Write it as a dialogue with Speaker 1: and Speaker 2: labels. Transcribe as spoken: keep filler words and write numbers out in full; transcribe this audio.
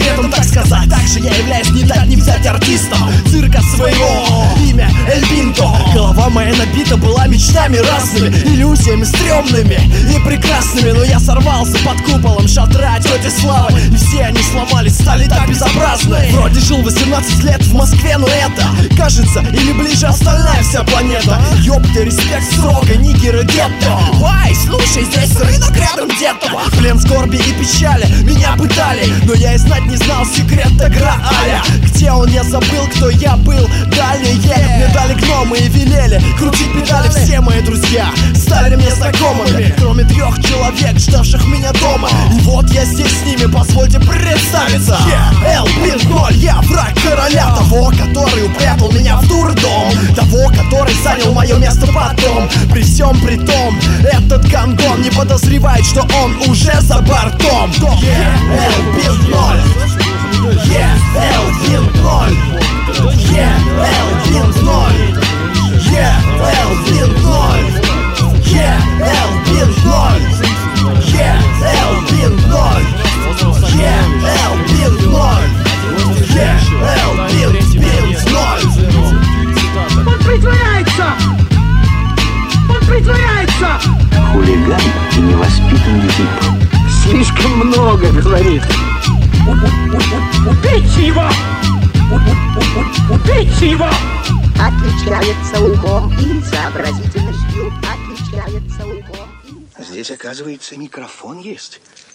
Speaker 1: этом, так сказать, также я являюсь не дать не взять артистом цирка своего. Имя Эль Бинто. Голова моя набита была мечтами разными, иллюзиями стрёмными и прекрасными. Но я сорвался под куполом шатра тети Славы, и все они сломались, стали так безобразны. Вроде жил восемнадцать лет в Москве, но это, кажется, или ближе остальная вся планета. Ёпта, респект строго, нигеры гетто. Вай, слушай, здесь рынок рядом где-то. Плен скорби и печали меня пытали, но я и знать не знал секрета Грааля. Где он, я забыл, кто я был. Далее мне дали гномы и велели крутить педали. Все мои друзья стали мне знакомыми, кроме трех человек, ждавших меня дома. И вот я здесь с ними, позвольте представиться. Эл Бинт ноль, я враг короля, того, который упрятал меня в дурдом, того, который занял мое место потом. При всем при том, этот гандон не подозревает, что он уже за бортом. Эл Бинт ноль, Эл Бинт ноль, Эл Бинт ноль, Эл Бинт ноль, Эл Бинт ноль, Эл Бинт ноль, Эл Бинт ноль, Эл Бинт ноль.
Speaker 2: Он притворяется! Он притворяется!
Speaker 3: Хулиган и невоспитанный тип.
Speaker 2: Слишком много говорит. Убейте его! Убейте его!
Speaker 4: Отличается умом и сообразительностью. Отличается умом.
Speaker 3: Здесь, оказывается, микрофон есть.